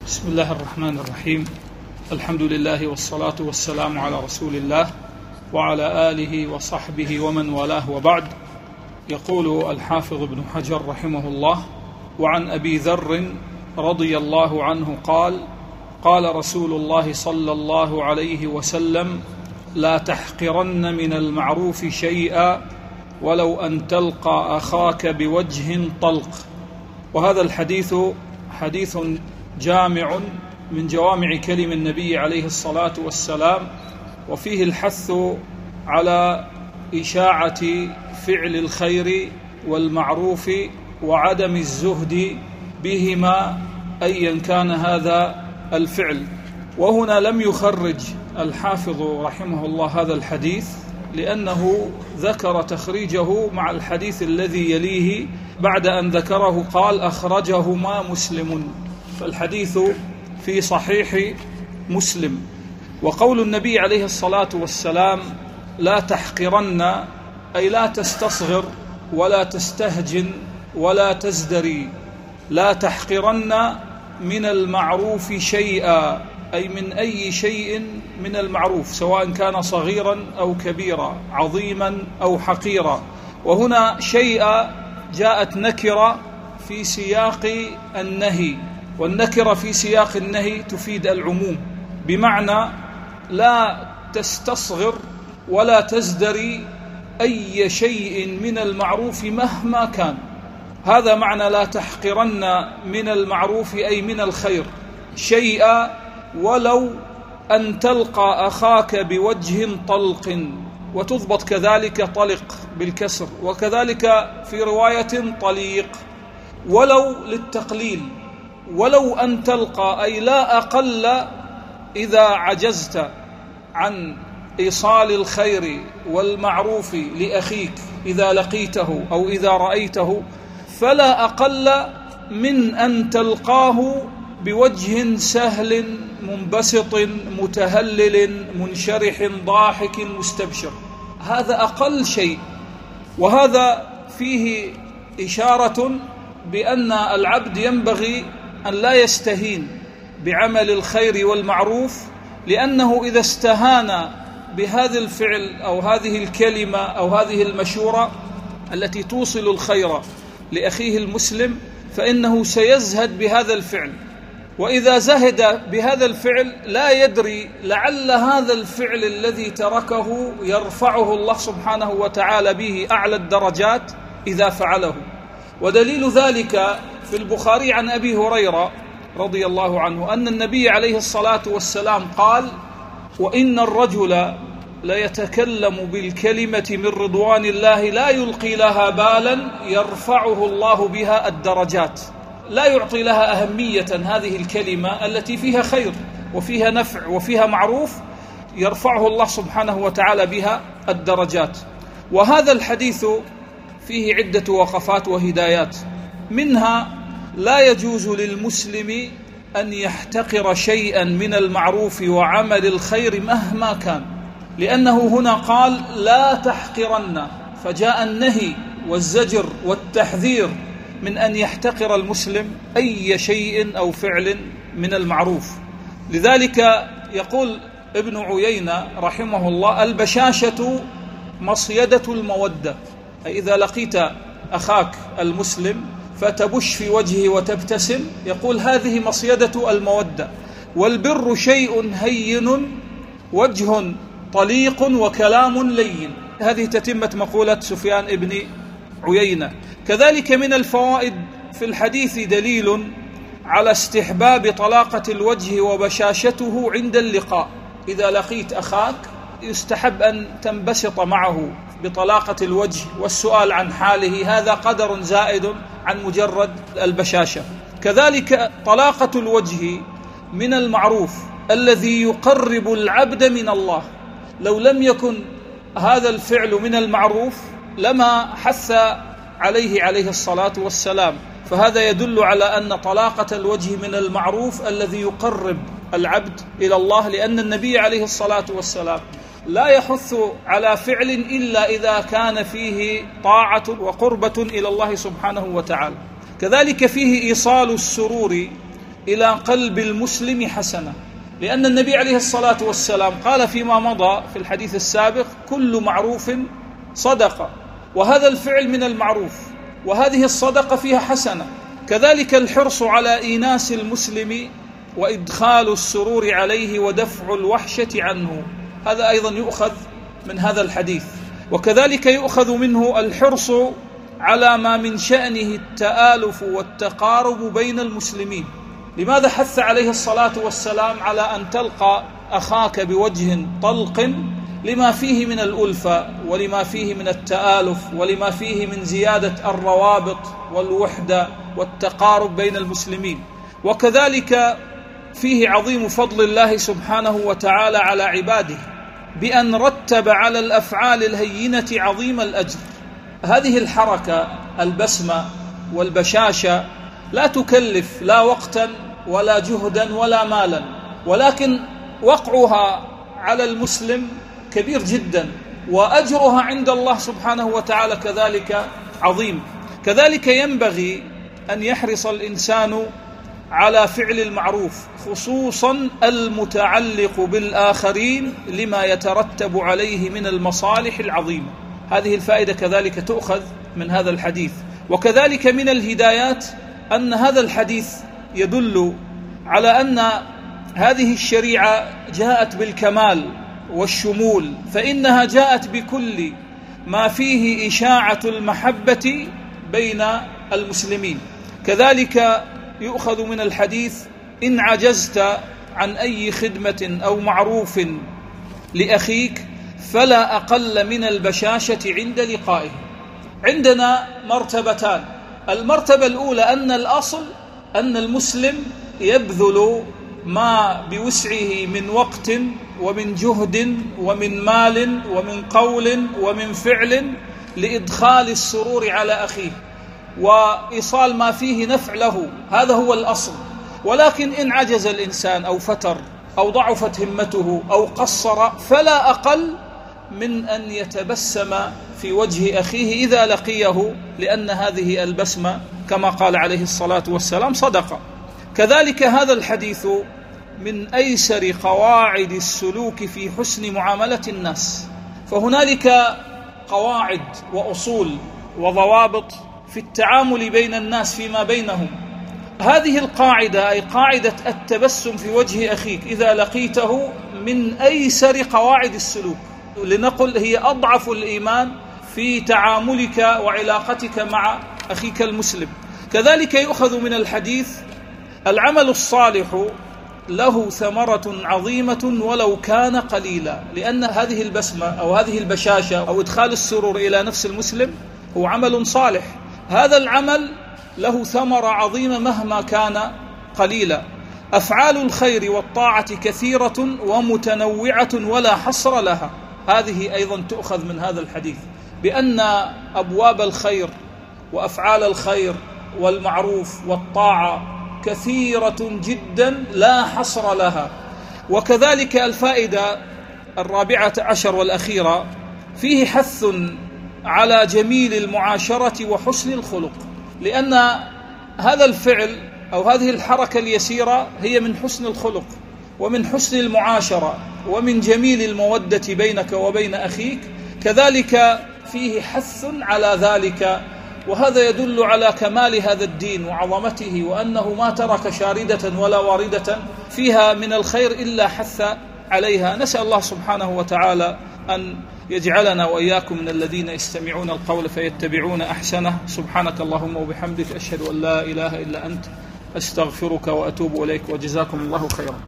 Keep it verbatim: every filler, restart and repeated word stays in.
بسم الله الرحمن الرحيم. الحمد لله والصلاة والسلام على رسول الله وعلى آله وصحبه ومن والاه، وبعد. يقول الحافظ ابن حجر رحمه الله: وعن أبي ذر رضي الله عنه قال: قال رسول الله صلى الله عليه وسلم: لا تحقرن من المعروف شيئا ولو أن تلقى أخاك بوجه طلق. وهذا الحديث حديث جامع من جوامع كلم النبي عليه الصلاة والسلام، وفيه الحث على إشاعة فعل الخير والمعروف وعدم الزهد بهما أيا كان هذا الفعل. وهنا لم يخرج الحافظ رحمه الله هذا الحديث لأنه ذكر تخريجه مع الحديث الذي يليه بعد أن ذكره قال: أخرجهما مسلم. فالحديث في صحيح مسلم. وقول النبي عليه الصلاة والسلام: لا تحقرن، أي لا تستصغر ولا تستهجن ولا تزدري. لا تحقرن من المعروف شيئا، أي من أي شيء من المعروف، سواء كان صغيرا أو كبيرا، عظيما أو حقيرا. وهنا شيئا جاءت نكرة في سياق النهي، والنكرة في سياق النهي تفيد العموم، بمعنى لا تستصغر ولا تزدري أي شيء من المعروف مهما كان. هذا معنى لا تحقرن من المعروف، أي من الخير شيئا ولو أن تلقى أخاك بوجه طلق، وتضبط كذلك طلق بالكسر، وكذلك في رواية طليق. ولو للتقليل، ولو أن تلقى أي لا أقل إذا عجزت عن إيصال الخير والمعروف لأخيك إذا لقيته أو إذا رأيته، فلا أقل من أن تلقاه بوجه سهل منبسط متهلل منشرح ضاحك مستبشر. هذا أقل شيء. وهذا فيه إشارة بأن العبد ينبغي أن لا يستهين بعمل الخير والمعروف، لأنه إذا استهان بهذا الفعل أو هذه الكلمة أو هذه المشورة التي توصل الخير لأخيه المسلم فإنه سيزهد بهذا الفعل. وإذا زهد بهذا الفعل لا يدري لعل هذا الفعل الذي تركه يرفعه الله سبحانه وتعالى به أعلى الدرجات إذا فعله. ودليل ذلك في البخاري عن أبي هريرة رضي الله عنه أن النبي عليه الصلاة والسلام قال: وإن الرجل ليتكلم بالكلمة من رضوان الله لا يلقي لها بالا يرفعه الله بها الدرجات. لا يعطي لها أهمية هذه الكلمة التي فيها خير وفيها نفع وفيها معروف، يرفعه الله سبحانه وتعالى بها الدرجات. وهذا الحديث فيه عدة وقفات وهدايات، منها لا يجوز للمسلم أن يحتقر شيئا من المعروف وعمل الخير مهما كان، لأنه هنا قال: لا تحقرن، فجاء النهي والزجر والتحذير من أن يحتقر المسلم أي شيء أو فعل من المعروف. لذلك يقول ابن عيينة رحمه الله: البشاشة مصيدة المودة، أي إذا لقيت أخاك المسلم فتبش في وجهه وتبتسم، يقول هذه مصيدة المودة. والبر شيء هين وجه طليق وكلام لين. هذه تتمة مقولة سفيان ابن عيينة. كذلك من الفوائد في الحديث دليل على استحباب طلاقة الوجه وبشاشته عند اللقاء. إذا لقيت أخاك يستحب أن تنبسط معه بطلاقة الوجه والسؤال عن حاله، هذا قدر زائد عن مجرد البشاشة. كذلك طلاقة الوجه من المعروف الذي يقرب العبد من الله. لو لم يكن هذا الفعل من المعروف لما حث عليه عليه الصلاة والسلام. فهذا يدل على أن طلاقة الوجه من المعروف الذي يقرب العبد إلى الله، لأن النبي عليه الصلاة والسلام لا يحث على فعل إلا إذا كان فيه طاعة وقربة إلى الله سبحانه وتعالى. كذلك فيه إيصال السرور إلى قلب المسلم حسنة، لأن النبي عليه الصلاة والسلام قال فيما مضى في الحديث السابق: كل معروف صدقة، وهذا الفعل من المعروف، وهذه الصدقة فيها حسنة. كذلك الحرص على إيناس المسلم وإدخال السرور عليه ودفع الوحشة عنه، هذا أيضا يؤخذ من هذا الحديث. وكذلك يؤخذ منه الحرص على ما من شأنه التآلف والتقارب بين المسلمين. لماذا حث عليه الصلاة والسلام على أن تلقى أخاك بوجه طلق؟ لما فيه من الألفة، ولما فيه من التآلف، ولما فيه من زيادة الروابط والوحدة والتقارب بين المسلمين. وكذلك فيه عظيم فضل الله سبحانه وتعالى على عباده بأن رتب على الأفعال الهينة عظيم الأجر. هذه الحركة، البسمة والبشاشة، لا تكلف لا وقتا ولا جهدا ولا مالا، ولكن وقعها على المسلم كبير جدا، وأجرها عند الله سبحانه وتعالى كذلك عظيم. كذلك ينبغي أن يحرص الإنسان على فعل المعروف، خصوصا المتعلق بالآخرين، لما يترتب عليه من المصالح العظيمة. هذه الفائدة كذلك تؤخذ من هذا الحديث. وكذلك من الهدايات أن هذا الحديث يدل على أن هذه الشريعة جاءت بالكمال والشمول، فإنها جاءت بكل ما فيه إشاعة المحبة بين المسلمين. كذلك يؤخذ من الحديث: إن عجزت عن أي خدمة أو معروف لأخيك فلا أقل من البشاشة عند لقائه. عندنا مرتبتان: المرتبة الأولى أن الأصل أن المسلم يبذل ما بوسعه من وقت ومن جهد ومن مال ومن قول ومن فعل لإدخال السرور على أخيه وإيصال ما فيه نفع له، هذا هو الأصل. ولكن إن عجز الإنسان أو فتر أو ضعفت همته أو قصر فلا أقل من أن يتبسم في وجه أخيه إذا لقيه، لأن هذه البسمة كما قال عليه الصلاة والسلام صدقة. كذلك هذا الحديث من أيسر قواعد السلوك في حسن معاملة الناس، فهنالك قواعد وأصول وضوابط في التعامل بين الناس فيما بينهم. هذه القاعدة أي قاعدة التبسم في وجه أخيك إذا لقيته من أيسر قواعد السلوك، لنقل هي أضعف الإيمان في تعاملك وعلاقتك مع أخيك المسلم. كذلك يؤخذ من الحديث: العمل الصالح له ثمرة عظيمة ولو كان قليلا، لأن هذه البسمة أو هذه البشاشة أو إدخال السرور إلى نفس المسلم هو عمل صالح. هذا العمل له ثمرة عظيمة مهما كان قليلا. أفعال الخير والطاعة كثيرة ومتنوعة ولا حصر لها، هذه أيضا تؤخذ من هذا الحديث بأن أبواب الخير وأفعال الخير والمعروف والطاعة كثيرة جدا لا حصر لها. وكذلك الفائدة الرابعة عشر والأخيرة: فيه حث على جميل المعاشرة وحسن الخلق، لأن هذا الفعل أو هذه الحركة اليسيرة هي من حسن الخلق ومن حسن المعاشرة ومن جميل المودة بينك وبين أخيك. كذلك فيه حث على ذلك، وهذا يدل على كمال هذا الدين وعظمته، وأنه ما ترك شاردة ولا واردة فيها من الخير إلا حث عليها. نسأل الله سبحانه وتعالى أن يجعلنا وإياكم من الذين يستمعون القول فيتبعون أحسنه. سبحانك اللهم وبحمدك، أشهد أن لا إله إلا أنت، أستغفرك وأتوب إليك، وجزاكم الله خيرا.